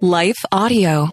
Life Audio.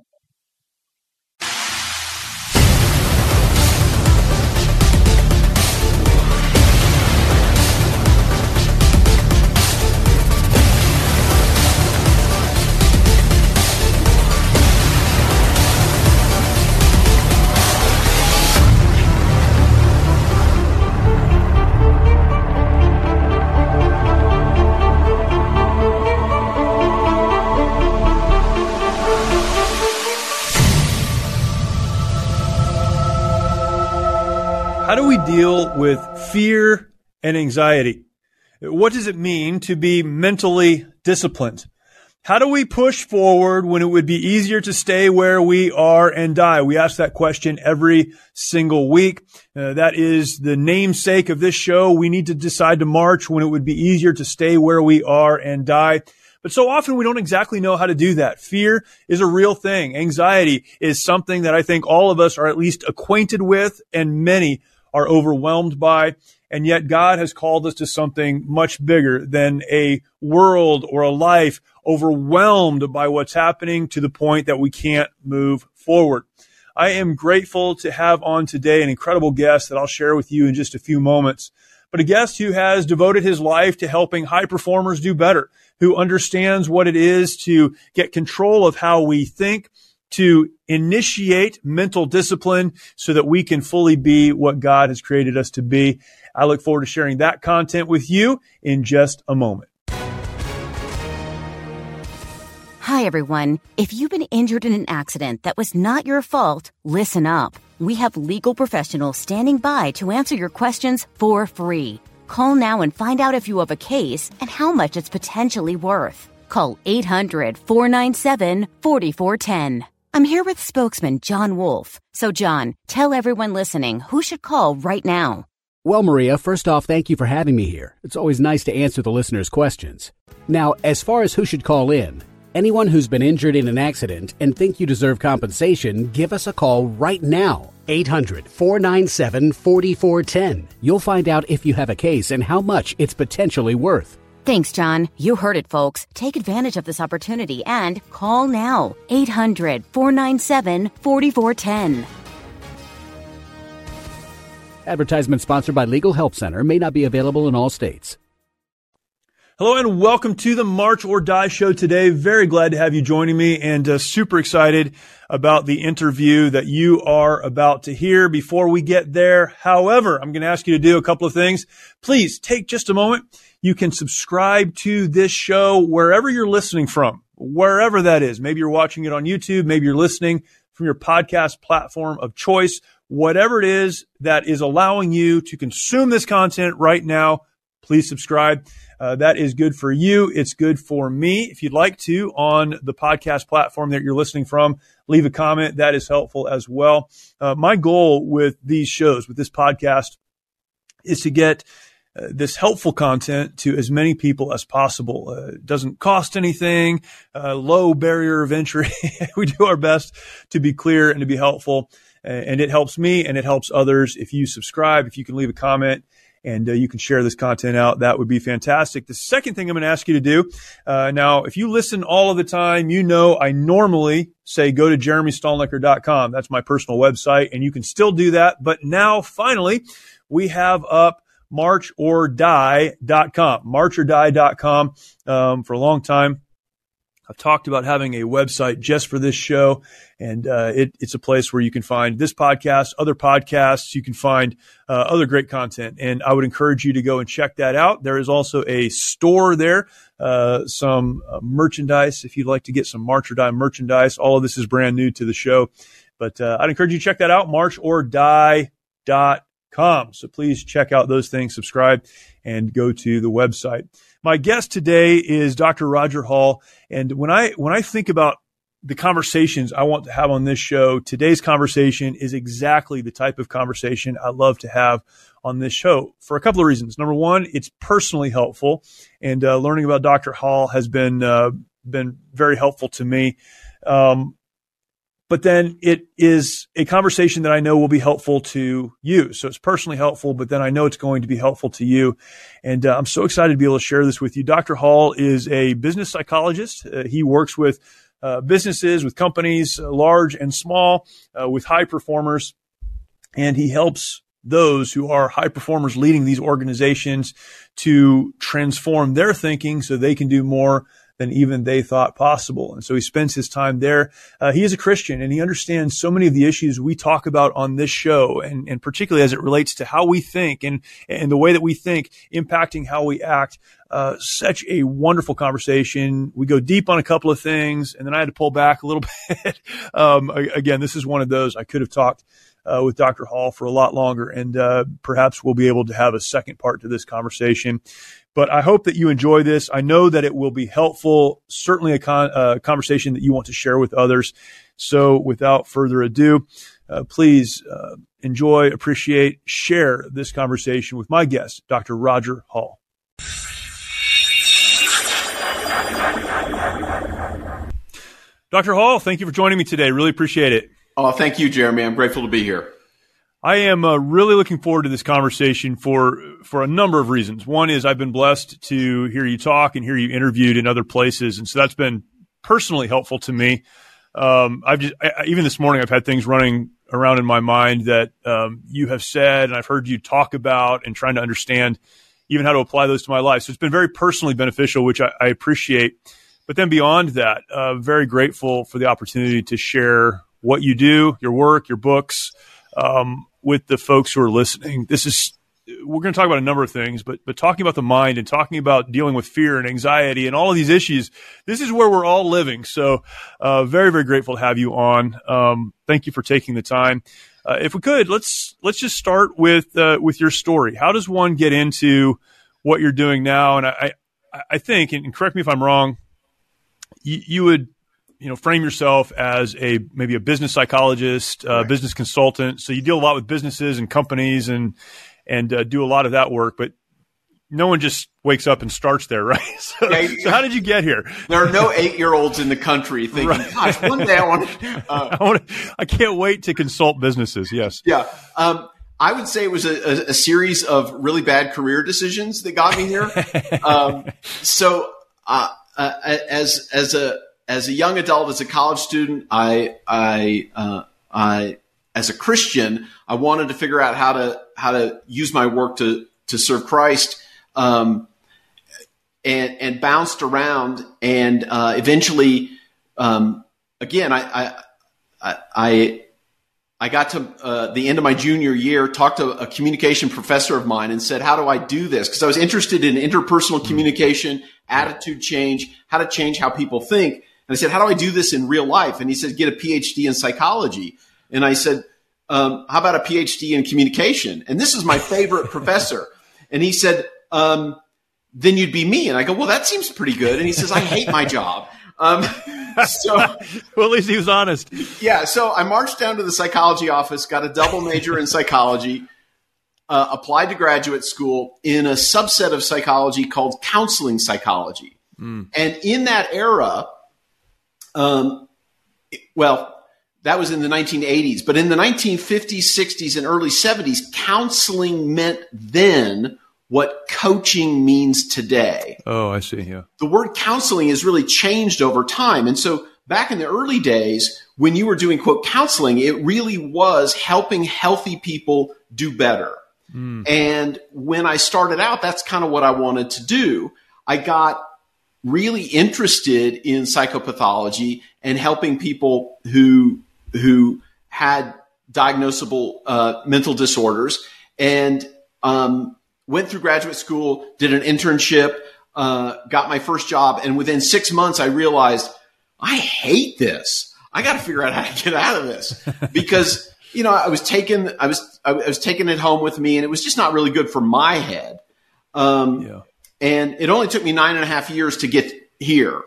How do we deal with fear and anxiety? What does it mean to be mentally disciplined? How do we push forward when it would be easier to stay where we are and die? We ask that question every single week. That is the namesake of this show. We need to decide to march when it would be easier to stay where we are and die. But so often we don't exactly know how to do that. Fear is a real thing. Anxiety is something that I think all of us are at least acquainted with, and many are overwhelmed by. And yet God has called us to something much bigger than a world or a life overwhelmed by what's happening to the point that we can't move forward. I am grateful to have on today an incredible guest that I'll share with you in just a few moments, but a guest who has devoted his life to helping high performers do better, who understands what it is to get control of how we think, to initiate mental discipline so that we can fully be what God has created us to be. I look forward to sharing that content with you in just a moment. Hi, everyone. If you've been injured in an accident that was not your fault, listen up. We have legal professionals standing by to answer your questions for free. Call now and find out if you have a case and how much it's potentially worth. Call 800-497-4410. I'm here with spokesman John Wolf. So, John, tell everyone listening who should call right now. Well, Maria, first off, thank you for having me here. It's always nice to answer the listeners' questions. Now, as far as who should call in, anyone who's been injured in an accident and think you deserve compensation, give us a call right now. 800-497-4410. You'll find out if you have a case and how much it's potentially worth. Thanks, John. You heard it, folks. Take advantage of this opportunity and call now. 800-497-4410. Advertisement sponsored by Legal Help Center. May not be available in all states. Hello and welcome to the March or Die show today. Very glad to have you joining me, and super excited about the interview that you are about to hear. Before we get there, however, I'm going to ask you to do a couple of things. Please take just a moment. You can subscribe to this show wherever you're listening from, wherever that is. Maybe you're watching it on YouTube. Maybe you're listening from your podcast platform of choice. Whatever it is that is allowing you to consume this content right now, please subscribe. That is good for you. It's good for me. If you'd like to, on the podcast platform that you're listening from, leave a comment. That is helpful as well. My goal with these shows, with this podcast, is to get this helpful content to as many people as possible. It doesn't cost anything, low barrier of entry. We do our best to be clear and to be helpful. And it helps me and it helps others. If you subscribe, if you can leave a comment, and you can share this content out, that would be fantastic. The second thing I'm going to ask you to do, now, if you listen all of the time, you know I normally say go to jeremystolniker.com. That's my personal website, and you can still do that. But now, finally, we have up marchordie.com. Marchordie.com. For a long time, I've talked about having a website just for this show, and it's a place where you can find this podcast, other podcasts. You can find other great content, and I would encourage you to go and check that out. There is also a store there, some merchandise if you'd like to get some March or Die merchandise. All of this is brand new to the show, but I'd encourage you to check that out, marchordie.com. So please check out those things, subscribe, and go to the website. My guest today is Dr. Roger Hall, and when I think about the conversations I want to have on this show, today's conversation is exactly the type of conversation I love to have on this show for a couple of reasons. Number one, it's personally helpful, and learning about Dr. Hall has been very helpful to me. But then it is a conversation that I know will be helpful to you. So it's personally helpful, but then I know it's going to be helpful to you. And I'm so excited to be able to share this with you. Dr. Hall is a business psychologist. He works with businesses, with companies, large and small, with high performers. And he helps those who are high performers leading these organizations to transform their thinking so they can do more than even they thought possible. And so he spends his time there. He is a Christian, and he understands so many of the issues we talk about on this show, and particularly as it relates to how we think and the way that we think impacting how we act. Such a wonderful conversation. We go deep on a couple of things, and then I had to pull back a little bit. Again, this is one of those I could have talked with Dr. Hall for a lot longer, and perhaps we'll be able to have a second part to this conversation. But I hope that you enjoy this. I know that it will be helpful, certainly a conversation that you want to share with others. So without further ado, please enjoy, appreciate, share this conversation with my guest, Dr. Roger Hall. Dr. Hall, thank you for joining me today. Really appreciate it. Oh, thank you, Jeremy. I'm grateful to be here. I am really looking forward to this conversation for a number of reasons. One is I've been blessed to hear you talk and hear you interviewed in other places, and so that's been personally helpful to me. Even this morning, I've had things running around in my mind that you have said, and I've heard you talk about, and trying to understand even how to apply those to my life. So it's been very personally beneficial, which I appreciate. But then beyond that, very grateful for the opportunity to share what you do, your work, your books, with the folks who are listening. We're going to talk about a number of things, but talking about the mind and talking about dealing with fear and anxiety and all of these issues, this is where we're all living. So, very, very grateful to have you on. Thank you for taking the time. If we could, let's just start with your story. How does one get into what you're doing now? And I think, and correct me if I'm wrong, you would, frame yourself as maybe a business psychologist, business consultant. So you deal a lot with businesses and companies and do a lot of that work, but no one just wakes up and starts there, right? So how did you get here? There are no 8-year-olds in the country thinking, right. Gosh, one day I want to. I can't wait to consult businesses. Yes. Yeah. I would say it was a series of really bad career decisions that got me here. As a young adult, as a college student, I as a Christian, I wanted to figure out how to use my work to serve Christ, and bounced around, and eventually, again, I got to the end of my junior year, talked to a communication professor of mine, and said, "How do I do this?" Because I was interested in interpersonal communication, attitude change, how to change how people think. And I said, how do I do this in real life? And he said, get a PhD in psychology. And I said, how about a PhD in communication? And this is my favorite professor. And he said, then you'd be me. And I go, well, that seems pretty good. And he says, I hate my job. Well, at least he was honest. Yeah. So I marched down to the psychology office, got a double major in psychology, applied to graduate school in a subset of psychology called counseling psychology. And in that era, that was in the 1980s, but in the 1950s, 60s, and early 70s, counseling meant then what coaching means today. Oh, I see. Yeah. The word counseling has really changed over time. And so back in the early days, when you were doing, quote, counseling, it really was helping healthy people do better. And when I started out, that's kind of what I wanted to do. I got really interested in psychopathology and helping people who had diagnosable mental disorders, and went through graduate school, did an internship, got my first job, and within 6 months I realized I hate this. I got to figure out how to get out of this because I was taking it home with me, and it was just not really good for my head. And it only took me 9.5 years to get here.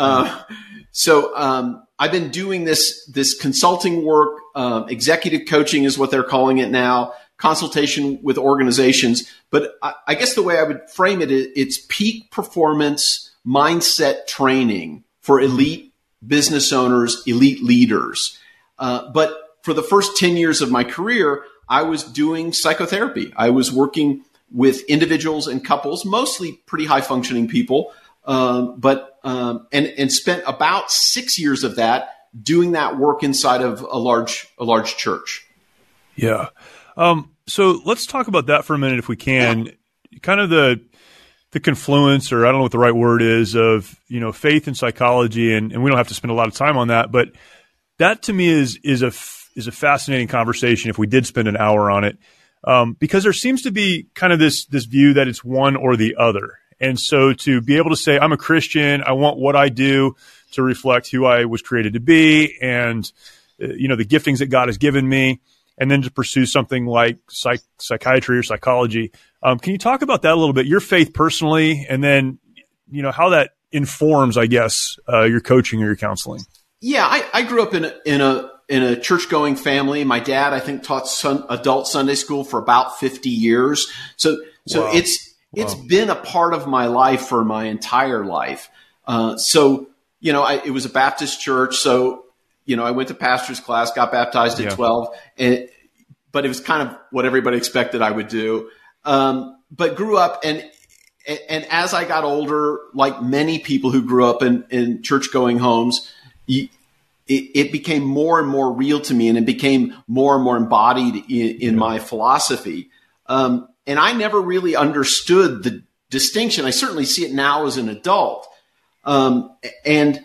So I've been doing this consulting work. Executive coaching is what they're calling it now, consultation with organizations. But I guess the way I would frame it, it's peak performance mindset training for elite business owners, elite leaders. But for the first 10 years of my career, I was doing psychotherapy. I was working with individuals and couples, mostly pretty high functioning people, but and spent about 6 years of that doing that work inside of a large church. Yeah. So let's talk about that for a minute if we can. Yeah. Kind of the confluence, or I don't know what the right word is, of, faith and psychology, and we don't have to spend a lot of time on that, but that to me is a fascinating conversation if we did spend an hour on it, because there seems to be kind of this view that it's one or the other. And so to be able to say, I'm a Christian, I want what I do to reflect who I was created to be and, the giftings that God has given me, and then to pursue something like psychiatry or psychology. Can you talk about that a little bit, your faith personally, and then, how that informs, I guess, your coaching or your counseling? Yeah, I grew up in a church-going family. My dad, I think, taught adult Sunday school for about 50 years. So wow. It's been a part of my life for my entire life. It was a Baptist church. So, I went to pastor's class, got baptized at 12, but it was kind of what everybody expected I would do. But grew up, and as I got older, like many people who grew up in church-going homes, it became more and more real to me, and it became more and more embodied in my philosophy. And I never really understood the distinction. I certainly see it now as an adult. And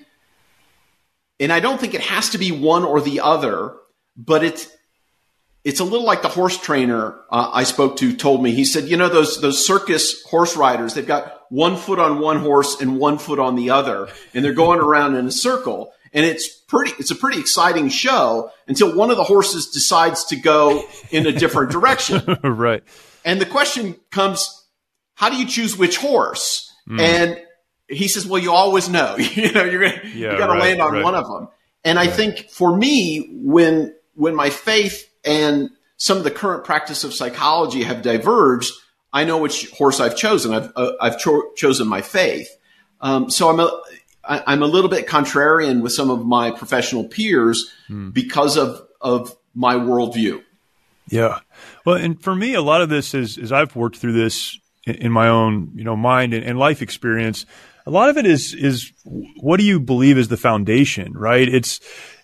I don't think it has to be one or the other, but it's a little like the horse trainer I spoke to told me. He said, those circus horse riders, they've got 1 foot on one horse and 1 foot on the other, and they're going around in a circle. And it's a pretty exciting show until one of the horses decides to go in a different direction. Right. And the question comes, how do you choose which horse? And he says, well, you always know, you got to land on one of them. And I think for me, when my faith and some of the current practice of psychology have diverged, I know which horse I've chosen. I've chosen my faith. So I'm a little bit contrarian with some of my professional peers because of my worldview. Yeah. Well, and for me, a lot of this is, as I've worked through this in my own, mind and life experience, a lot of it is what do you believe is the foundation, right? It's,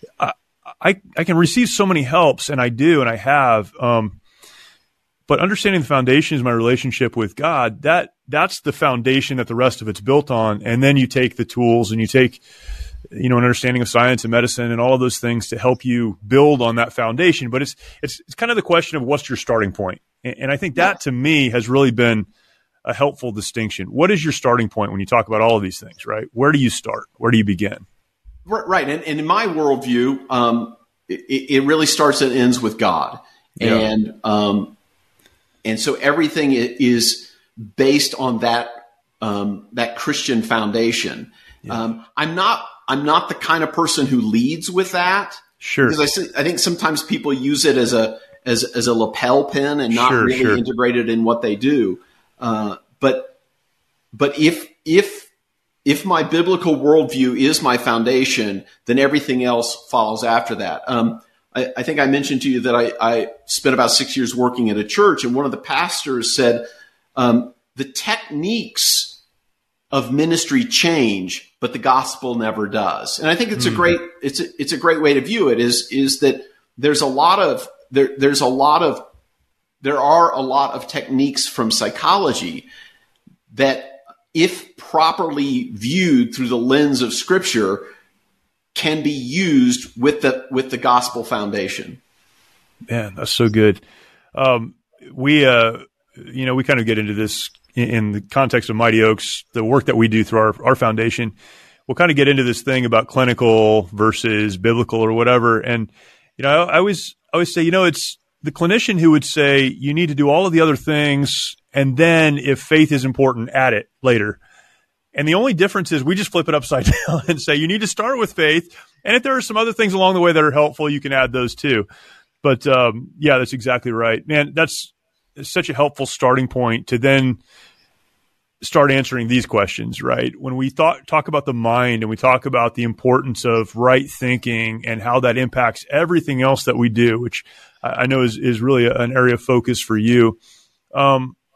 I can receive so many helps, and I do, and I have, but understanding the foundation is my relationship with God. That's the foundation that the rest of it's built on. And then you take the tools and you take, an understanding of science and medicine and all of those things to help you build on that foundation. But it's kind of the question of what's your starting point. And I think that to me has really been a helpful distinction. What is your starting point when you talk about all of these things, right? Where do you start? Where do you begin? Right. And in my worldview, it really starts and ends with God. Yeah. And so everything is based on that Christian foundation. Yeah. I'm not the kind of person who leads with that. Sure. Because I think sometimes people use it as a lapel pin and not really integrate it in what they do. But if my biblical worldview is my foundation, then everything else follows after that. I think I mentioned to you that I spent about 6 years working at a church, and one of the pastors said, the techniques of ministry change, but the gospel never does. And I think it's a great way to view it is that there are a lot of techniques from psychology that, if properly viewed through the lens of Scripture, can be used with the gospel foundation. Man, that's so good. We kind of get into this in the context of Mighty Oaks, the work that we do through our foundation. We'll kind of get into this thing about clinical versus biblical or whatever. And, I always say, it's the clinician who would say you need to do all of the other things, and then if faith is important, add it later. And the only difference is we just flip it upside down and say you need to start with faith, and if there are some other things along the way that are helpful, you can add those too. But that's exactly right, man. That's such a helpful starting point to then start answering these questions, right? When we talk about the mind and we talk about the importance of right thinking and how that impacts everything else that we do, which I know is really an area of focus for you.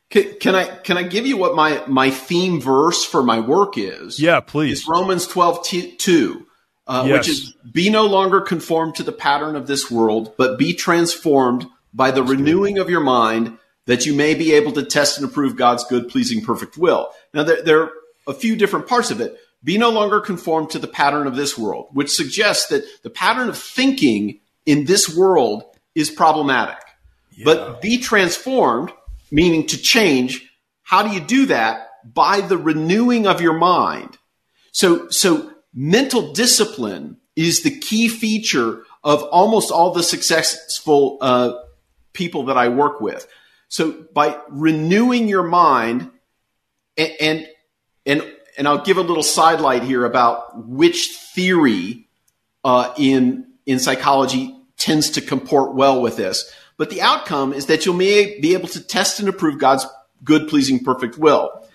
Can I give you what my theme verse for my work is? Yeah, please. It's Romans 12:2, which is, be no longer conformed to the pattern of this world, but be transformed by the renewing of your mind, that you may be able to test and approve God's good, pleasing, perfect will. Now, there are a few different parts of it. Be no longer conformed to the pattern of this world, which suggests that the pattern of thinking in this world is problematic. Yeah. But be transformed, meaning to change. How do you do that? By the renewing of your mind. So mental discipline is the key feature of almost all the successful people that I work with. So by renewing your mind, and I'll give a little sidelight here about which theory in psychology tends to comport well with this. But the outcome is that you'll be able to test and approve God's good, pleasing, perfect will.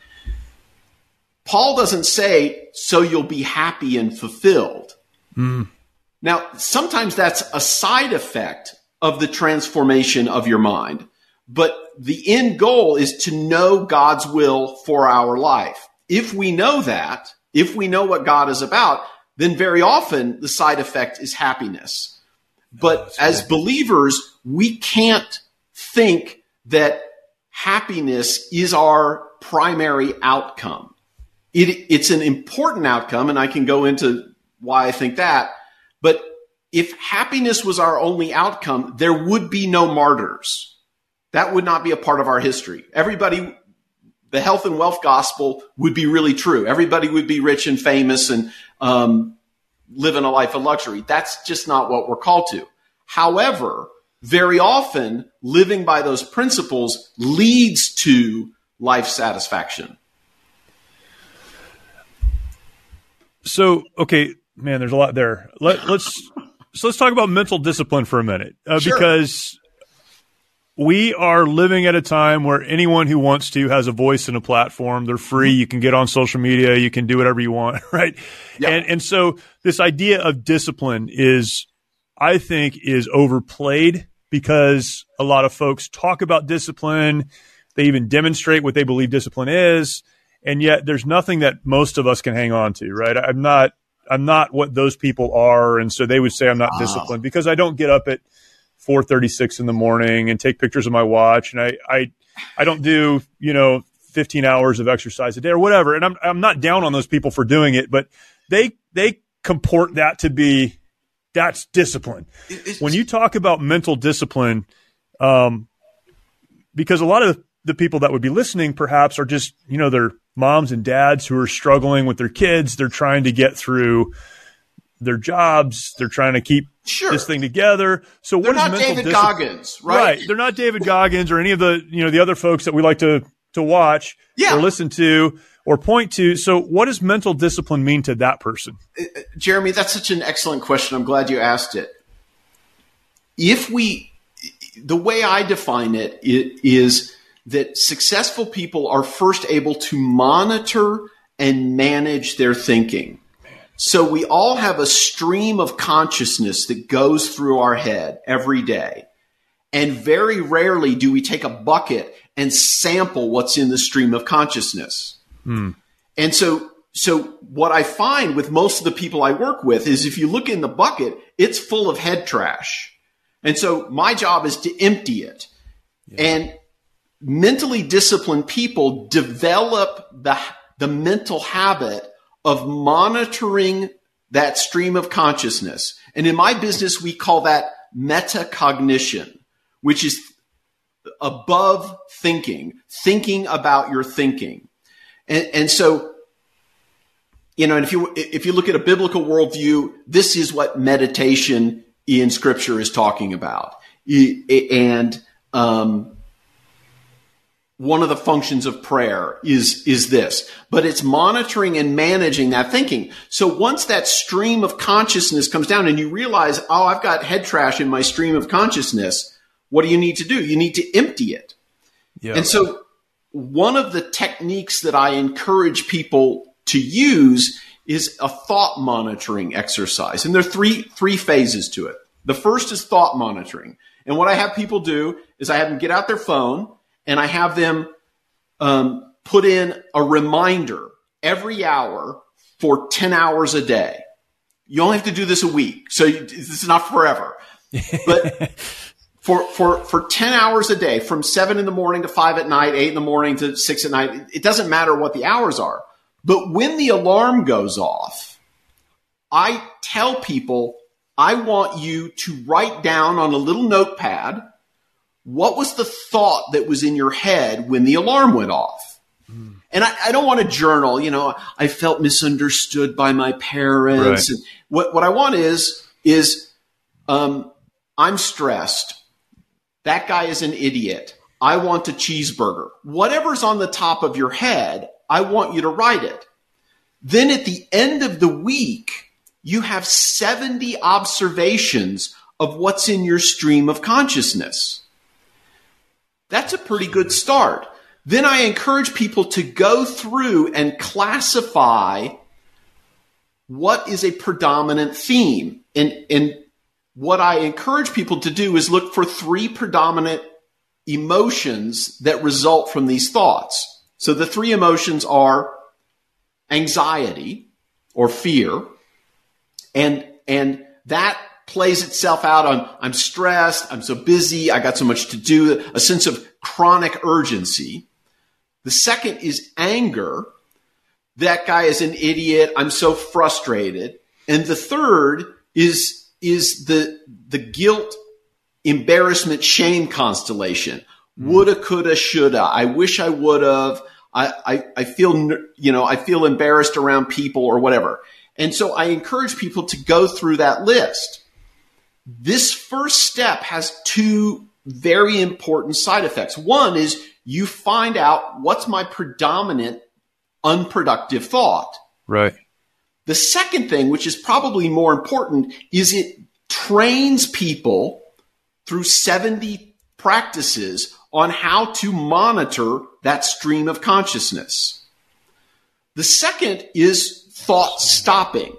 Paul doesn't say, so you'll be happy and fulfilled. Now, sometimes that's a side effect of the transformation of your mind. But the end goal is to know God's will for our life. If we know that, if we know what God is about, then very often the side effect is happiness. But as believers, we can't think that happiness is our primary outcome. It's an important outcome, and I can go into why I think that. But if happiness was our only outcome, there would be no martyrs. That would not be a part of our history. Everybody, the health and wealth gospel would be really true. Everybody would be rich and famous and living a life of luxury. That's just not what we're called to. However, very often living by those principles leads to life satisfaction. So, okay, man, there's a lot there. Let's talk about mental discipline for a minute, Sure. Because we are living at a time where anyone who wants to has a voice and a platform. They're free. You can get on social media. You can do whatever you want, right? Yeah. And so this idea of discipline I think is overplayed, because a lot of folks talk about discipline. They even demonstrate what they believe discipline is. And yet there's nothing that most of us can hang on to, right? I'm not what those people are. And so they would say I'm not disciplined because I don't get up at 4:36 in the morning and take pictures of my watch. And I don't do, 15 hours of exercise a day or whatever. And I'm not down on those people for doing it, but they comport that to be, that's discipline. When you talk about mental discipline, because a lot of the people that would be listening perhaps are just, they're moms and dads who are struggling with their kids. They're trying to get through their jobs. They're trying to keep this thing together. So what they're is not mental David Goggins, right? They're not David Goggins or any of the, the other folks that we like to watch or listen to or point to. So what does mental discipline mean to that person? Jeremy, that's such an excellent question. I'm glad you asked it. The way I define it is that successful people are first able to monitor and manage their thinking. So we all have a stream of consciousness that goes through our head every day. And very rarely do we take a bucket and sample what's in the stream of consciousness. And so what I find with most of the people I work with is if you look in the bucket, it's full of head trash. And so my job is to empty it. Yeah. And mentally disciplined people develop the mental habit of monitoring that stream of consciousness. And in my business, we call that metacognition, which is above thinking about your thinking. And so, and if you look at a biblical worldview, this is what meditation in Scripture is talking about. And one of the functions of prayer is this, but it's monitoring and managing that thinking. So once that stream of consciousness comes down and you realize, I've got head trash in my stream of consciousness, what do you need to do? You need to empty it. Yeah. And so one of the techniques that I encourage people to use is a thought monitoring exercise. And there are three phases to it. The first is thought monitoring. And what I have people do is I have them get out their phone and I have them put in a reminder every hour for 10 hours a day. You only have to do this a week, so this is not forever. But for 10 hours a day, from 7 in the morning to 5 at night, 8 in the morning to 6 at night, it doesn't matter what the hours are. But when the alarm goes off, I tell people, I want you to write down on a little notepad, what was the thought that was in your head when the alarm went off? And I don't want to journal, I felt misunderstood by my parents. Right. And what I want is I'm stressed. That guy is an idiot. I want a cheeseburger. Whatever's on the top of your head, I want you to write it. Then at the end of the week, you have 70 observations of what's in your stream of consciousness. That's a pretty good start. Then I encourage people to go through and classify what is a predominant theme. And what I encourage people to do is look for 3 predominant emotions that result from these thoughts. So the 3 emotions are anxiety or fear, and that plays itself out on I'm stressed, I'm so busy, I got so much to do, a sense of chronic urgency. The second is anger. That guy is an idiot, I'm so frustrated. And the third is the guilt, embarrassment, shame constellation. Woulda, coulda, shoulda. I wish I would have. I feel embarrassed around people or whatever. And so I encourage people to go through that list. This first step has 2 very important side effects. One is you find out what's my predominant unproductive thought. Right. The second thing, which is probably more important, is it trains people through 70 practices on how to monitor that stream of consciousness. The second is thought stopping.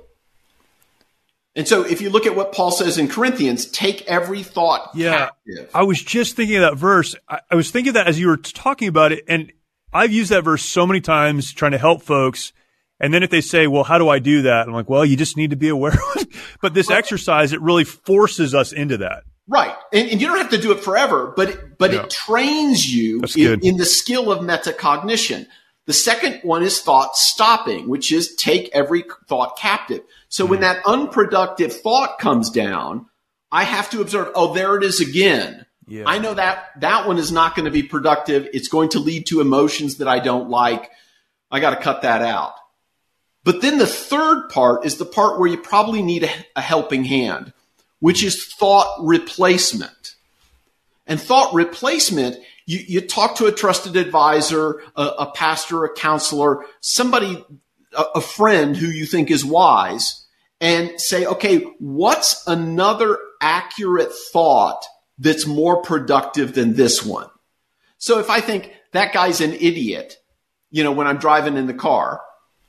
And so if you look at what Paul says in Corinthians, take every thought captive. I was just thinking of that verse. I was thinking of that as you were talking about it, and I've used that verse so many times trying to help folks. And then if they say, well, how do I do that? I'm like, well, you just need to be aware of it. But this exercise, it really forces us into that. Right. And you don't have to do it forever, but it trains you in the skill of metacognition. The second one is thought stopping, which is take every thought captive. So when that unproductive thought comes down, I have to observe, oh, there it is again. Yeah. I know that one is not going to be productive. It's going to lead to emotions that I don't like. I got to cut that out. But then the third part is the part where you probably need a helping hand, which is thought replacement. And thought replacement, you talk to a trusted advisor, a pastor, a counselor, somebody, a friend who you think is wise, and say, okay, what's another accurate thought that's more productive than this one? So if I think that guy's an idiot, when I'm driving in the car,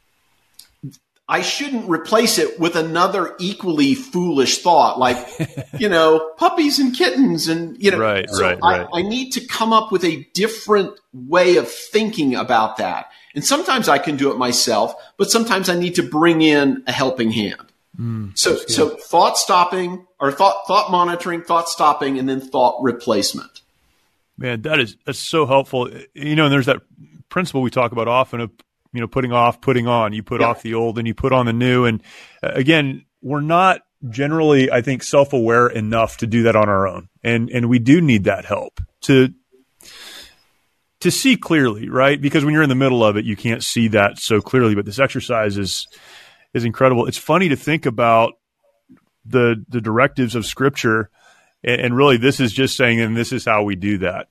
I shouldn't replace it with another equally foolish thought like, puppies and kittens and, Right. I need to come up with a different way of thinking about that. And sometimes I can do it myself, but sometimes I need to bring in a helping hand. So thought stopping or thought monitoring, thought stopping, and then thought replacement. Man, that's so helpful. And there's that principle we talk about often of, putting off, putting on. You put off the old and you put on the new. And again, we're not generally, I think, self-aware enough to do that on our own. And we do need that help to see clearly, right? Because when you're in the middle of it, you can't see that so clearly. But this exercise is incredible. It's funny to think about the directives of Scripture. And really, this is just saying, and this is how we do that.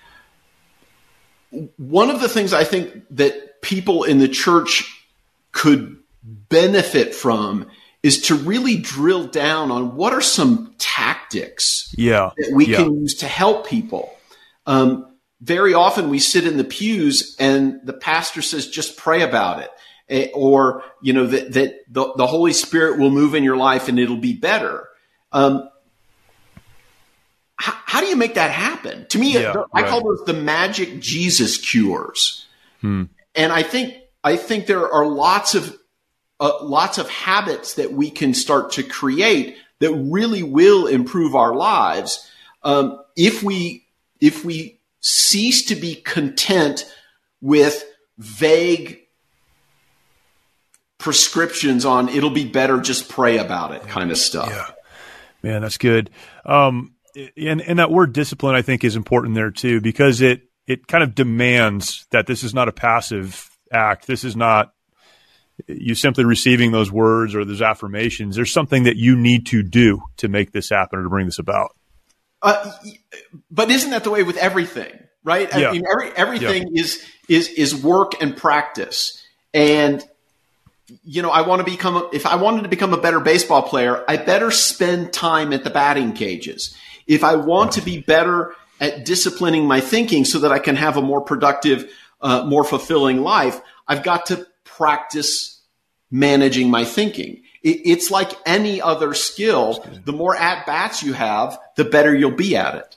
One of the things I think that people in the church could benefit from is to really drill down on what are some tactics that we can use to help people. Very often we sit in the pews and the pastor says, just pray about it. Or, that the Holy Spirit will move in your life and it'll be better. How do you make that happen? To me, I call those the magic Jesus cures. And I think there are lots of habits that we can start to create that really will improve our lives if we cease to be content with vague prescriptions on it'll be better, just pray about it kind of stuff. Yeah, man, that's good. And that word discipline, I think, is important there too, because it kind of demands that this is not a passive act. This is not you simply receiving those words or those affirmations. There's something that you need to do to make this happen or to bring this about. But isn't that the way with everything, right? Yeah. I mean, everything is work and practice. And if I wanted to become a better baseball player, I better spend time at the batting cages. If I want to be better at disciplining my thinking so that I can have a more productive, more fulfilling life, I've got to practice managing my thinking. It's like any other skill. The more at-bats you have, the better you'll be at it.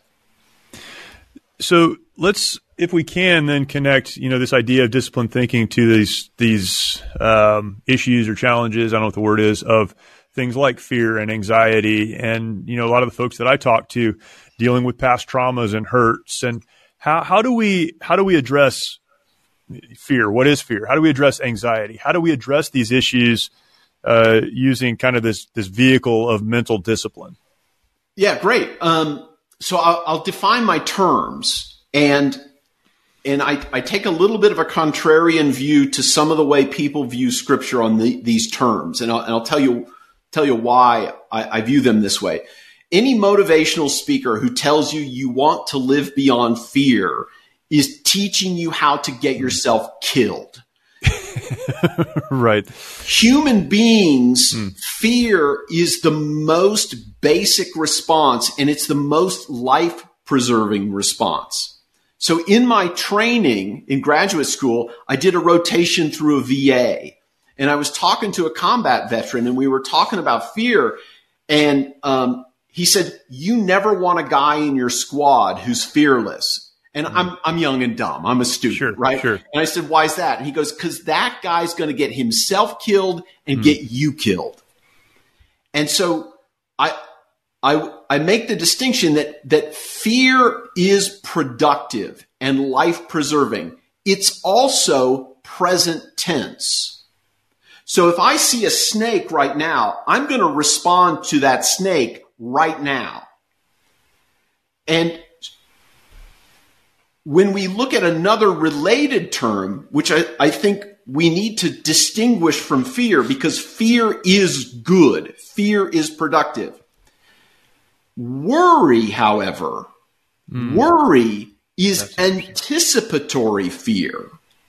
So let's, if we can, then connect, this idea of disciplined thinking to these issues or challenges, I don't know what the word is, of things like fear and anxiety. And, a lot of the folks that I talk to dealing with past traumas and hurts. And how do we address fear? What is fear? How do we address anxiety? How do we address these issues using kind of this vehicle of mental discipline? Yeah, great. So I'll define my terms, and I take a little bit of a contrarian view to some of the way people view Scripture on these terms, and I'll tell you why I view them this way. Any motivational speaker who tells you want to live beyond fear is teaching you how to get yourself killed. Right. Human beings, fear is the most basic response, and it's the most life-preserving response. So in my training in graduate school, I did a rotation through a VA, and I was talking to a combat veteran, and we were talking about fear, and he said, "You never want a guy in your squad who's fearless." And I'm young and dumb. I'm a student, right? Sure. And I said, "Why is that?" And he goes, "Because that guy's going to get himself killed and get you killed." And so I make the distinction that fear is productive and life preserving. It's also present tense. So if I see a snake right now, I'm going to respond to that snake right now. And when we look at another related term, which I think we need to distinguish from fear, because fear is good, fear is productive. Worry, however, worry is anticipatory fear.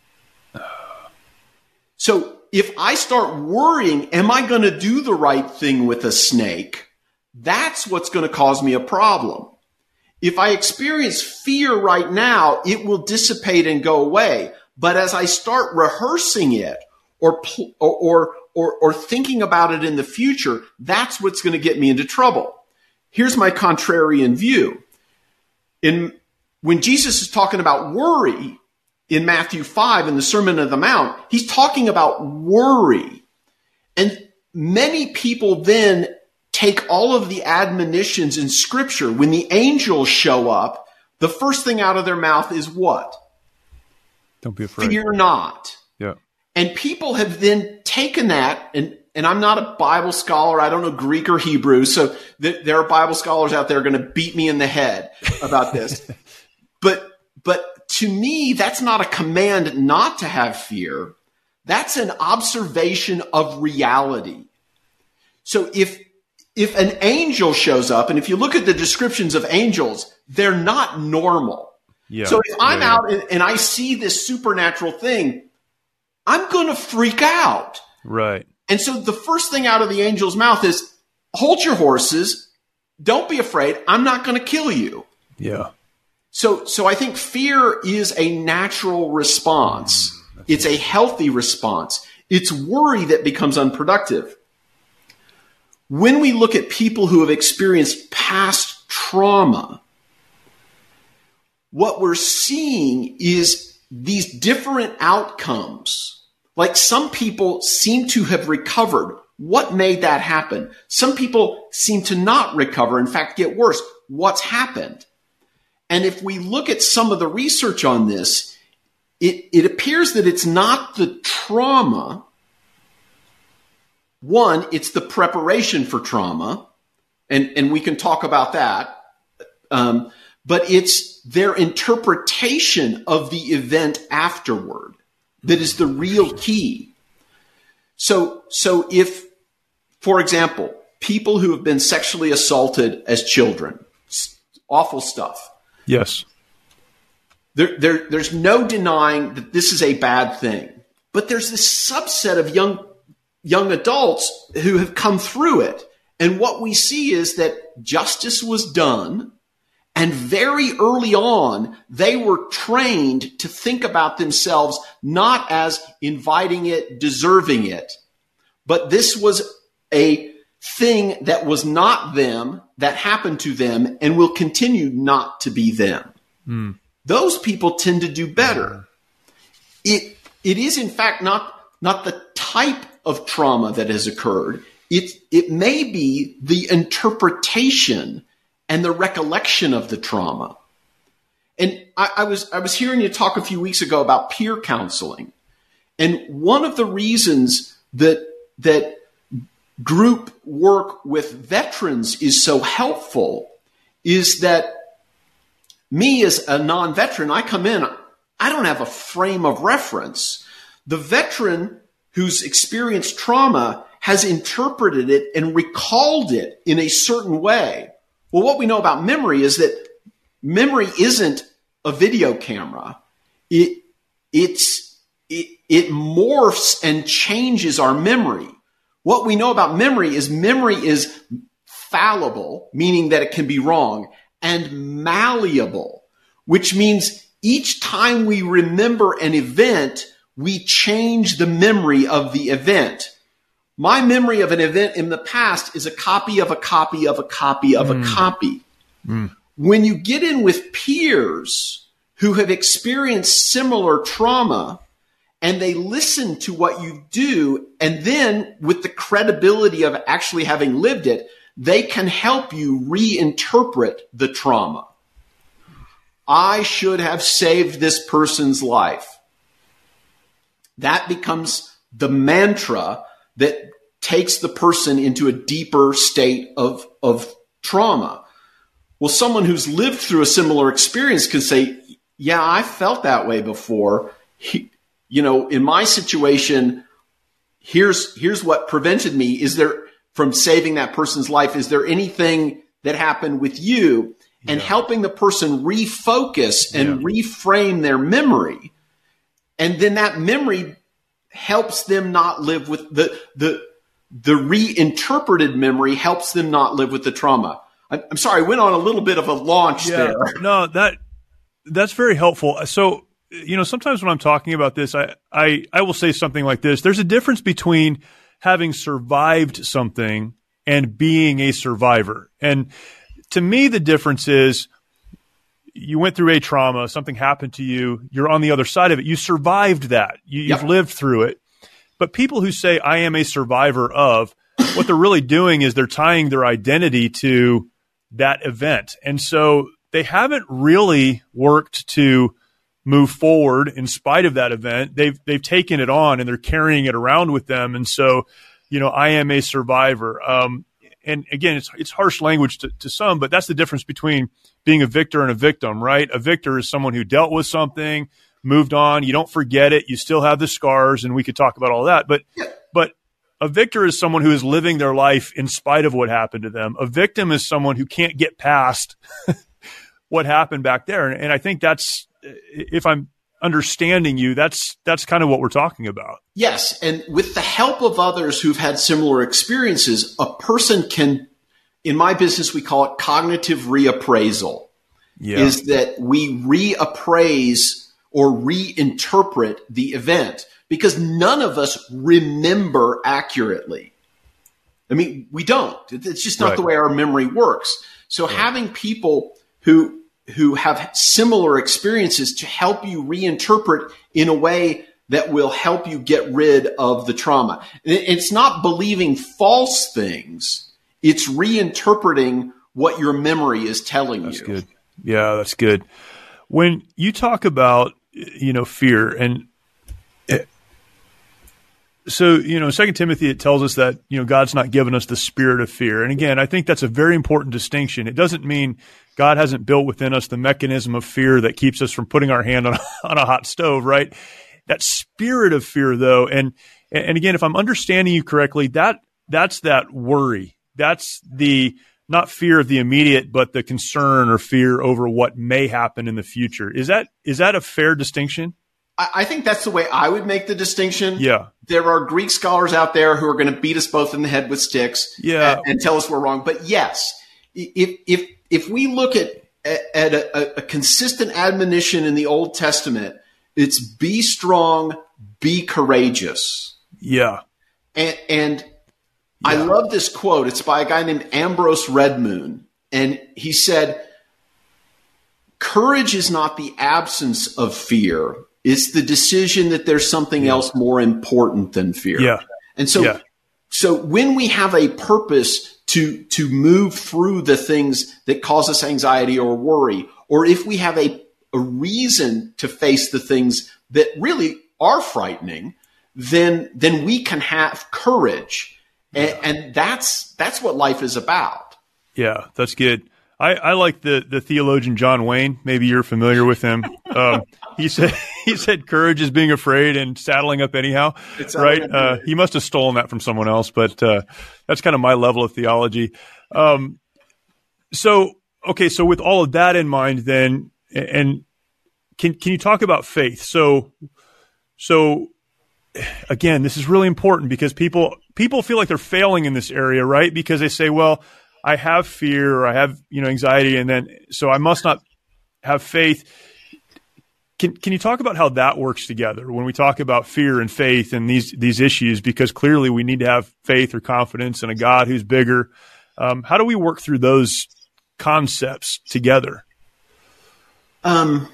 So if I start worrying, am I going to do the right thing with a snake? That's what's going to cause me a problem. If I experience fear right now, it will dissipate and go away. But as I start rehearsing it or thinking about it in the future, that's what's going to get me into trouble. Here's my contrarian view. When Jesus is talking about worry in Matthew 5 in the Sermon on the Mount, he's talking about worry. And many people then take all of the admonitions in Scripture. When the angels show up, the first thing out of their mouth is what? Don't be afraid. Fear not. Yeah. And people have then taken that, and I'm not a Bible scholar. I don't know Greek or Hebrew, so there are Bible scholars out there going to beat me in the head about this. But to me, that's not a command not to have fear. That's an observation of reality. So if an angel shows up, and if you look at the descriptions of angels, they're not normal. Yeah. So if I'm out and I see this supernatural thing, I'm going to freak out. Right. And so the first thing out of the angel's mouth is, hold your horses. Don't be afraid. I'm not going to kill you. Yeah. So I think fear is a natural response. It's a healthy response. It's worry that becomes unproductive. When we look at people who have experienced past trauma, what we're seeing is these different outcomes. Like some people seem to have recovered. What made that happen? Some people seem to not recover, in fact, get worse. What's happened? And if we look at some of the research on this, it appears that it's not the trauma. One, it's the preparation for trauma, and we can talk about that. But it's their interpretation of the event afterward that is the real key. So if, for example, people who have been sexually assaulted as children, awful stuff. Yes. There's no denying that this is a bad thing. But there's this subset of young adults who have come through it. And what we see is that justice was done, and very early on, they were trained to think about themselves not as inviting it, deserving it, but this was a thing that was not them, that happened to them, and will continue not to be them. Mm. Those people tend to do better. It is, in fact, not the type of trauma that has occurred. It may be the interpretation and the recollection of the trauma. And I was hearing you talk a few weeks ago about peer counseling. And one of the reasons that group work with veterans is so helpful is that me as a non-veteran, I come in, I don't have a frame of reference. The veteran who's experienced trauma has interpreted it and recalled it in a certain way. Well, what we know about memory is that memory isn't a video camera. It morphs and changes our memory. What we know about memory is fallible, meaning that it can be wrong, and malleable, which means each time we remember an event, we change the memory of the event. My memory of an event in the past is a copy of a copy of a copy of a copy. Mm. When you get in with peers who have experienced similar trauma and they listen to what you do, and then with the credibility of actually having lived it, they can help you reinterpret the trauma. I should have saved this person's life. That becomes the mantra that takes the person into a deeper state of trauma. Well, someone who's lived through a similar experience can say, yeah, I felt that way before. In my situation, here's what prevented me. From saving that person's life? Is there anything that happened with you? And helping the person refocus and reframe their memory. And then that memory helps them not live with the reinterpreted memory helps them not live with the trauma. I'm sorry, I went on a little bit of a launch there. No, that's very helpful. So, sometimes when I'm talking about this, I will say something like this. There's a difference between having survived something and being a survivor. And to me, the difference is you went through a trauma, something happened to you, you're on the other side of it. You survived that. You've lived through it. But people who say, I am a survivor of, what they're really doing is they're tying their identity to that event. And so they haven't really worked to move forward in spite of that event. They've taken it on and they're carrying it around with them. And so, I am a survivor. And again, it's harsh language to some, but that's the difference between being a victor and a victim, right? A victor is someone who dealt with something, moved on. You don't forget it. You still have the scars, and we could talk about all that. But a victor is someone who is living their life in spite of what happened to them. A victim is someone who can't get past what happened back there. And I think that's, if I'm understanding you, that's kind of what we're talking about. Yes. And with the help of others who've had similar experiences, a person can, in my business, we call it cognitive reappraisal, is that we reappraise or reinterpret the event because none of us remember accurately. I mean, we don't. It's just not the way our memory works. So having people who who have similar experiences to help you reinterpret in a way that will help you get rid of the trauma. It's not believing false things. It's reinterpreting what your memory is telling you. That's good. Yeah, that's good. When you talk about, fear, and so, 2 Timothy, it tells us that, God's not given us the spirit of fear. And again, I think that's a very important distinction. It doesn't mean God hasn't built within us the mechanism of fear that keeps us from putting our hand on a hot stove, right? That spirit of fear, though, and again, if I'm understanding you correctly, that's that worry. That's the not fear of the immediate, but the concern or fear over what may happen in the future. Is that a fair distinction? I think that's the way I would make the distinction. Yeah. There are Greek scholars out there who are going to beat us both in the head with sticks and tell us we're wrong. But yes, if we look at a consistent admonition in the Old Testament, it's be strong, be courageous. Yeah. And I love this quote. It's by a guy named Ambrose Redmoon. And he said, courage is not the absence of fear. It's the decision that there's something else more important than fear. Yeah. And so when we have a purpose to move through the things that cause us anxiety or worry, or if we have a reason to face the things that really are frightening, then we can have courage. And that's what life is about. Yeah, that's good. I like the theologian John Wayne. Maybe you're familiar with him. He said courage is being afraid and saddling up anyhow, right? He must have stolen that from someone else, but that's kind of my level of theology. So with all of that in mind, then, and can you talk about faith? So again, this is really important because people feel like they're failing in this area, right? Because they say, well, I have fear or I have, anxiety, and then so I must not have faith. Can you talk about how that works together when we talk about fear and faith and these issues? Because clearly we need to have faith or confidence in a God who's bigger. How do we work through those concepts together? I'll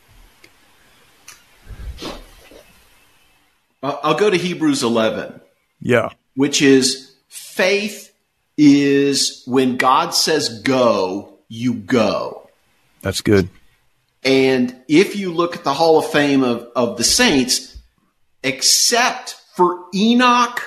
go to Hebrews 11. Yeah. Which is faith is when God says go, you go. That's good. And if you look at the Hall of Fame of the saints, except for Enoch,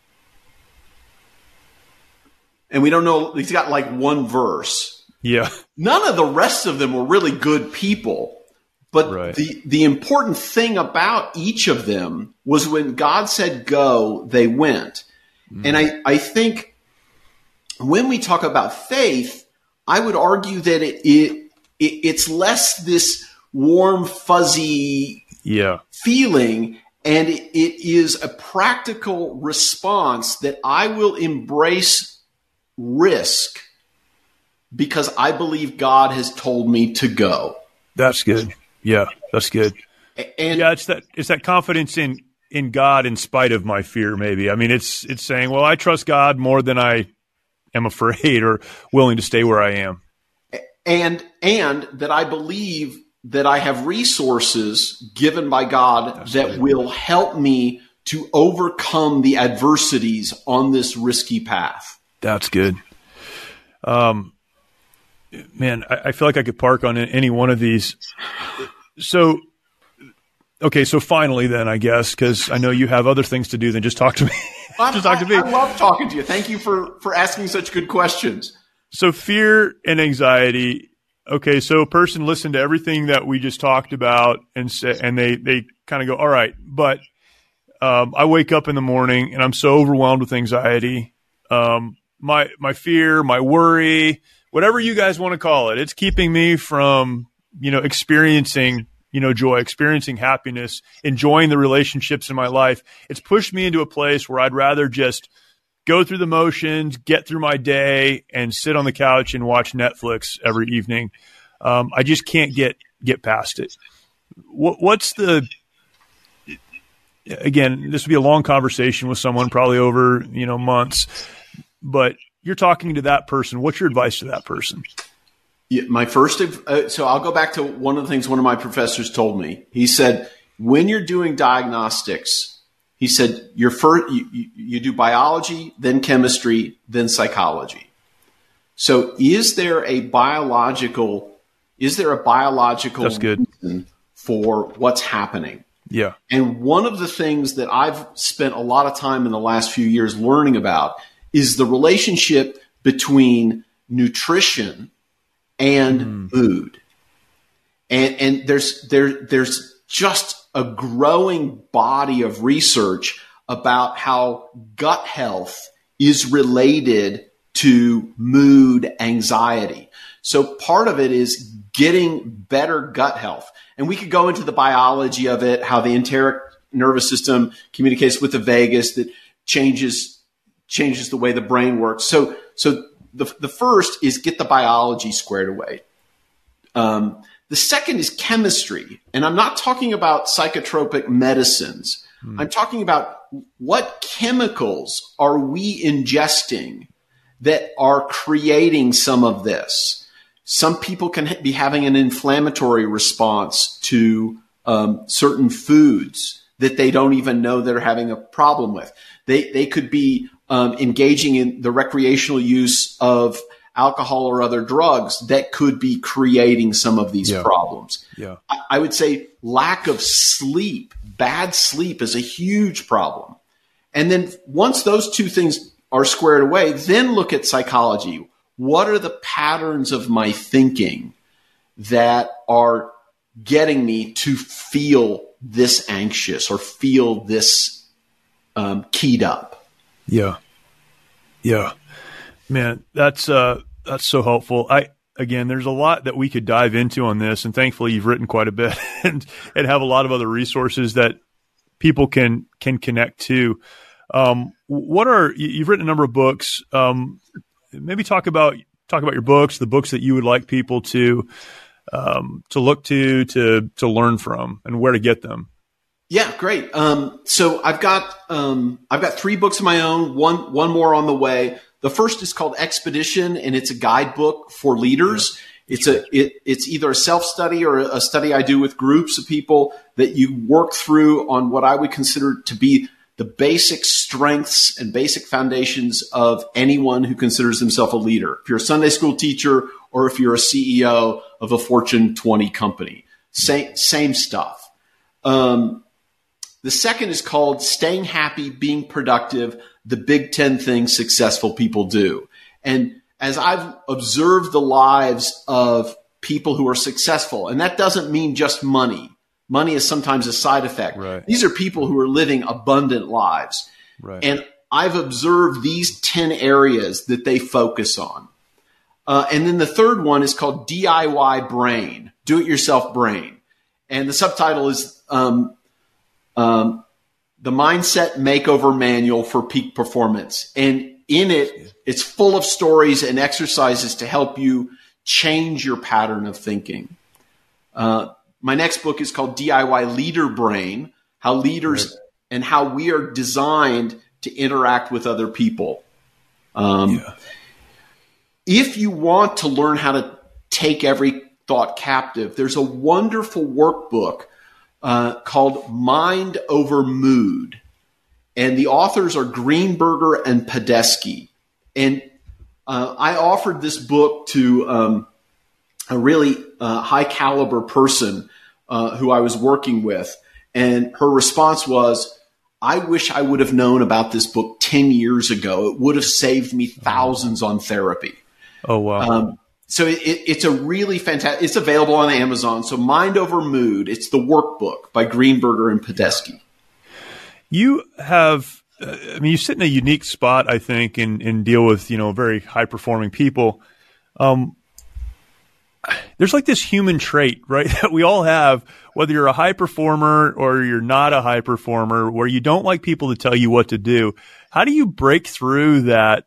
and we don't know, he's got like one verse. Yeah. None of the rest of them were really good people. But the important thing about each of them was when God said go, they went. And I think when we talk about faith, I would argue that it's less this warm, fuzzy feeling, and it is a practical response that I will embrace risk because I believe God has told me to go. That's good. Yeah, that's good. And it's that confidence in God in spite of my fear, maybe. I mean, it's saying, well, I trust God more than I am afraid or willing to stay where I am. And that I believe that I have resources given by God that will help me to overcome the adversities on this risky path. That's good. Man, I feel like I could park on any one of these. So finally then, I guess, because I know you have other things to do than just talk to me. Just talk to me. I love talking to you. Thank you for asking such good questions. So fear and anxiety. Okay, so a person listened to everything that we just talked about and they kind of go, all right, but I wake up in the morning and I'm so overwhelmed with anxiety. My fear, my worry, whatever you guys want to call it, it's keeping me from, experiencing, joy, experiencing happiness, enjoying the relationships in my life. It's pushed me into a place where I'd rather just go through the motions, get through my day, and sit on the couch and watch Netflix every evening. I just can't get past it. What's the – again, this would be a long conversation with someone, probably over, months. But you're talking to that person. What's your advice to that person? Yeah, my first, so I'll go back to one of the things one of my professors told me. He said, when you're doing diagnostics, he said, you do biology, then chemistry, then psychology. So is there a biological That's good. reason for what's happening? Yeah. And one of the things that I've spent a lot of time in the last few years learning about is the relationship between nutrition and mood. And there's just a growing body of research about how gut health is related to mood anxiety. So part of it is getting better gut health. And we could go into the biology of it, how the enteric nervous system communicates with the vagus that changes the way the brain works. So the first is get the biology squared away. The second is chemistry. And I'm not talking about psychotropic medicines. I'm talking about what chemicals are we ingesting that are creating some of this. Some people can be having an inflammatory response to certain foods that they don't even know they're having a problem with. They could be engaging in the recreational use of alcohol or other drugs that could be creating some of these problems. Yeah. I would say lack of sleep, bad sleep is a huge problem. And then once those two things are squared away, then look at psychology. What are the patterns of my thinking that are getting me to feel this anxious or feel this keyed up? Yeah. Yeah. Man, that's so helpful. Again, there's a lot that we could dive into on this, and thankfully you've written quite a bit and have a lot of other resources that people can connect to. You've written a number of books. Maybe talk about your books, the books that you would like people to look to learn from, and where to get them. Yeah, great. So I've got 3 books of my own, one more on the way. The first is called Expedition, and it's a guidebook for leaders. Yeah. It's either a self-study or a study I do with groups of people that you work through on what I would consider to be the basic strengths and basic foundations of anyone who considers himself a leader. If you're a Sunday school teacher or if you're a CEO of a Fortune 20 company, same stuff. The second is called Staying Happy, Being Productive, the Big 10 Things Successful People Do. And as I've observed the lives of people who are successful, and that doesn't mean just money. Money is sometimes a side effect. Right. These are people who are living abundant lives. Right. And I've observed these 10 areas that they focus on. And then the third one is called DIY Brain, Do-It-Yourself Brain. And the subtitle is The Mindset Makeover Manual for Peak Performance. And in it, it's full of stories and exercises to help you change your pattern of thinking. My next book is called DIY Leader Brain, how leaders and how we are designed to interact with other people. If you want to learn how to take every thought captive, there's a wonderful workbook called Mind Over Mood. And the authors are Greenberger and Podesky. And I offered this book to a really high caliber person who I was working with. And her response was, I wish I would have known about this book 10 years ago. It would have saved me thousands on therapy. Oh, wow. So it's a really fantastic, it's available on Amazon. So Mind Over Mood, it's the workbook by Greenberger and Podesky. You have, you sit in a unique spot, I think, and deal with, very high performing people. There's like this human trait, right, that we all have, whether you're a high performer or you're not a high performer, where you don't like people to tell you what to do. How do you break through that?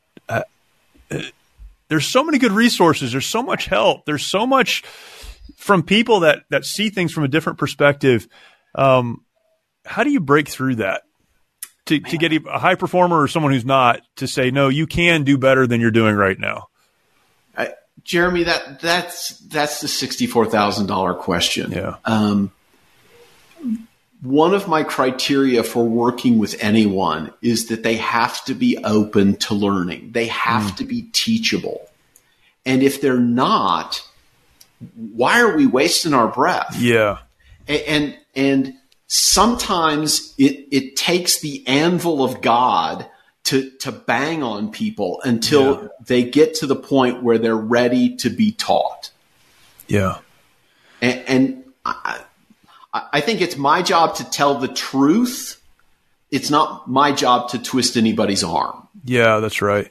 There's so many good resources. There's so much help. There's so much from people that see things from a different perspective. How do you break through that to get a high performer or someone who's not to say, no, you can do better than you're doing right now? Jeremy, that's the $64,000 question. Yeah. One of my criteria for working with anyone is that they have to be open to learning. They have to be teachable. And if they're not, why are we wasting our breath? Yeah. And sometimes it takes the anvil of God to bang on people until they get to the point where they're ready to be taught. Yeah. And I think it's my job to tell the truth. It's not my job to twist anybody's arm. Yeah, that's right.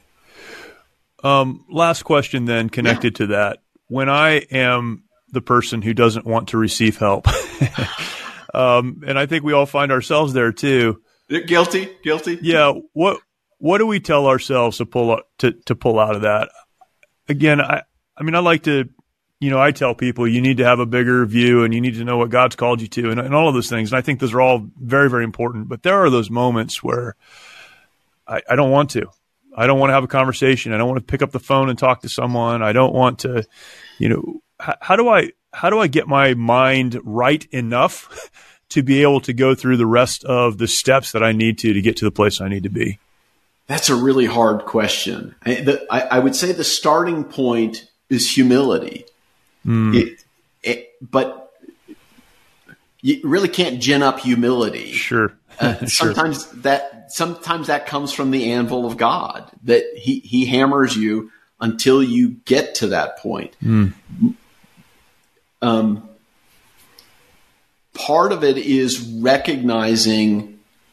Last question then connected to that. When I am the person who doesn't want to receive help, and I think we all find ourselves there too. Guilty. Yeah. What do we tell ourselves to pull out of that? Again, I mean, I like to, I tell people you need to have a bigger view and you need to know what God's called you to and all of those things. And I think those are all very, very important. But there are those moments where I don't want to. I don't want to have a conversation. I don't want to pick up the phone and talk to someone. I don't want to, how do I get my mind right enough to be able to go through the rest of the steps that I need to get to the place I need to be? That's a really hard question. I would say the starting point is humility. But you really can't gin up humility. Sure. Sometimes that comes from the anvil of God, that he hammers you until you get to that point. Part of it is recognizing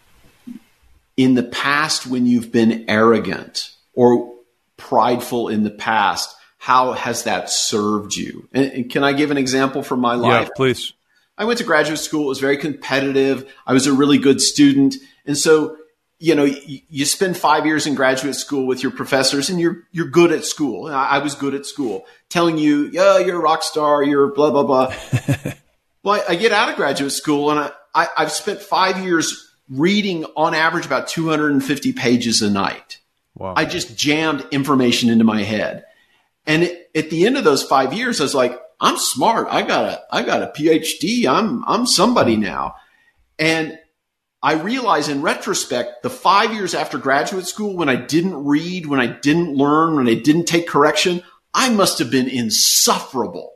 in the past when you've been arrogant or prideful in the past, how has that served you? And can I give an example from my life? Yeah, please. I went to graduate school. It was very competitive. I was a really good student. And so, you spend 5 years in graduate school with your professors and you're good at school. And I was good at school, telling you, you're a rock star, you're blah, blah, blah. Well, I get out of graduate school and I've spent 5 years reading on average about 250 pages a night. Wow. I just jammed information into my head. And at the end of those 5 years, I was like, I'm smart. I got a PhD. I'm somebody now. And I realize in retrospect, the 5 years after graduate school, when I didn't read, when I didn't learn, when I didn't take correction, I must have been insufferable.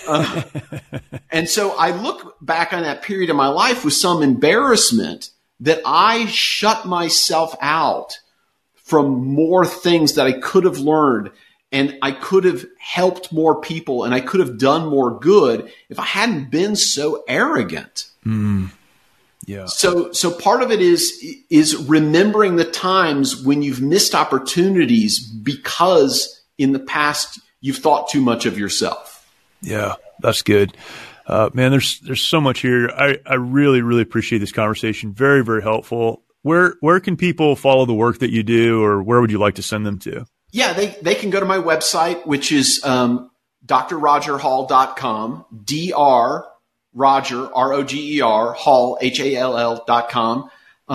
And so I look back on that period of my life with some embarrassment that I shut myself out from more things that I could have learned, and I could have helped more people, and I could have done more good if I hadn't been so arrogant. Yeah. So part of it is remembering the times when you've missed opportunities because in the past you've thought too much of yourself. Yeah, that's good. Man, there's so much here. I really, really appreciate this conversation. Very, very helpful. Where can people follow the work that you do, or where would you like to send them to? Yeah, they can go to my website, which is drrogerhall.com, Dr. Roger, R-O-G-E-R, Hall, Hall.com.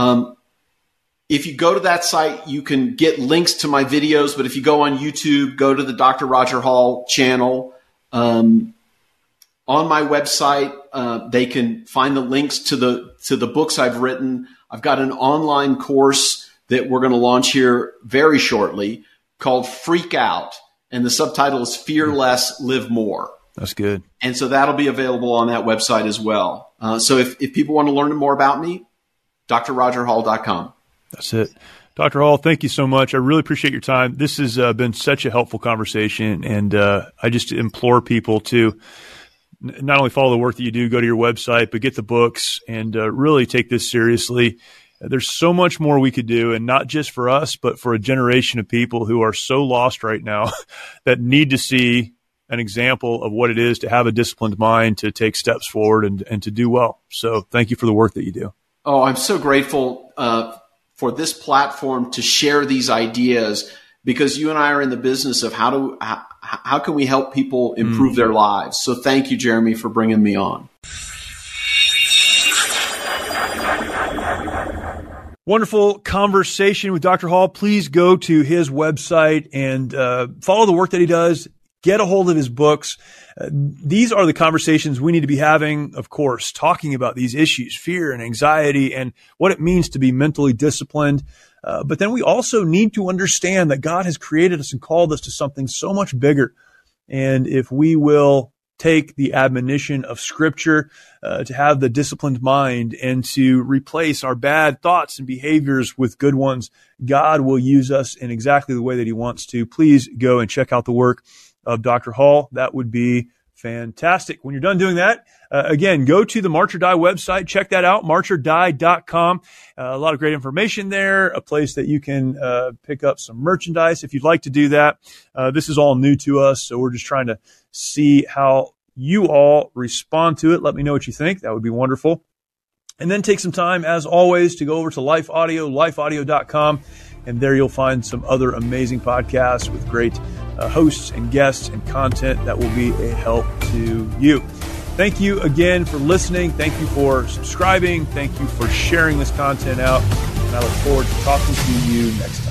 If you go to that site, you can get links to my videos, but if you go on YouTube, go to the Dr. Roger Hall channel. On my website, they can find the links to the books I've written. I've got an online course that we're going to launch here very shortly called Freak Out, and the subtitle is Fear Less, Live More. That's good. And so that'll be available on that website as well. So if people want to learn more about me, drrogerhall.com. That's it. Dr. Hall, thank you so much. I really appreciate your time. This has been such a helpful conversation, and I just implore people to not only follow the work that you do, go to your website, but get the books and really take this seriously. There's so much more we could do, and not just for us, but for a generation of people who are so lost right now that need to see an example of what it is to have a disciplined mind, to take steps forward and to do well. So thank you for the work that you do. Oh, I'm so grateful for this platform to share these ideas, because you and I are in the business of how can we help people improve their lives. So thank you, Jeremy, for bringing me on. Wonderful conversation with Dr. Hall. Please go to his website and follow the work that he does. Get a hold of his books. These are the conversations we need to be having, of course, talking about these issues, fear and anxiety and what it means to be mentally disciplined. But then we also need to understand that God has created us and called us to something so much bigger. And if we will take the admonition of Scripture to have the disciplined mind and to replace our bad thoughts and behaviors with good ones, God will use us in exactly the way that he wants to. Please go and check out the work of Dr. Hall. That would be fantastic. When you're done doing that, again, go to the March or Die website. Check that out, marchordie.com. A lot of great information there, a place that you can pick up some merchandise if you'd like to do that. This is all new to us, so we're just trying to see how you all respond to it. Let me know what you think. That would be wonderful. And then take some time, as always, to go over to Life Audio, lifeaudio.com, and there you'll find some other amazing podcasts with great hosts and guests and content that will be a help to you. Thank you again for listening. Thank you for subscribing. Thank you for sharing this content out. And I look forward to talking to you next time.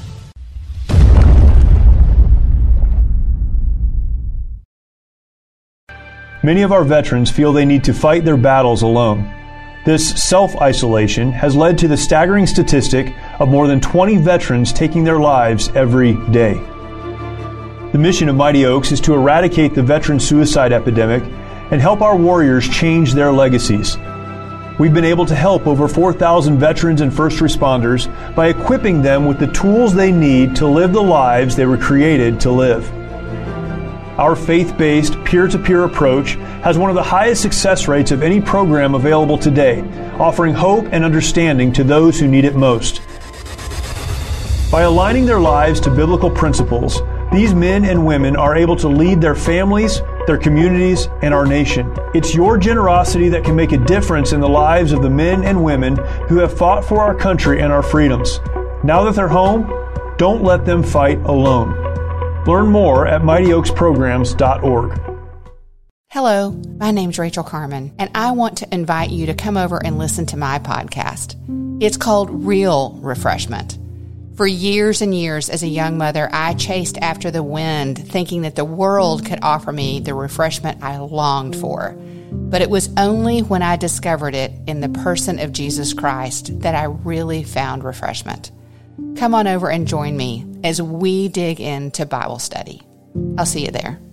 Many of our veterans feel they need to fight their battles alone. This self-isolation has led to the staggering statistic of more than 20 veterans taking their lives every day. The mission of Mighty Oaks is to eradicate the veteran suicide epidemic and help our warriors change their legacies. We've been able to help over 4,000 veterans and first responders by equipping them with the tools they need to live the lives they were created to live. Our faith-based, peer-to-peer approach has one of the highest success rates of any program available today, offering hope and understanding to those who need it most. By aligning their lives to biblical principles, these men and women are able to lead their families, their communities, and our nation. It's your generosity that can make a difference in the lives of the men and women who have fought for our country and our freedoms. Now that they're home, don't let them fight alone. Learn more at mightyoaksprograms.org. Hello, my name's Rachel Carmen, and I want to invite you to come over and listen to my podcast. It's called Real Refreshment. For years and years as a young mother, I chased after the wind, thinking that the world could offer me the refreshment I longed for. But it was only when I discovered it in the person of Jesus Christ that I really found refreshment. Come on over and join me as we dig into Bible study. I'll see you there.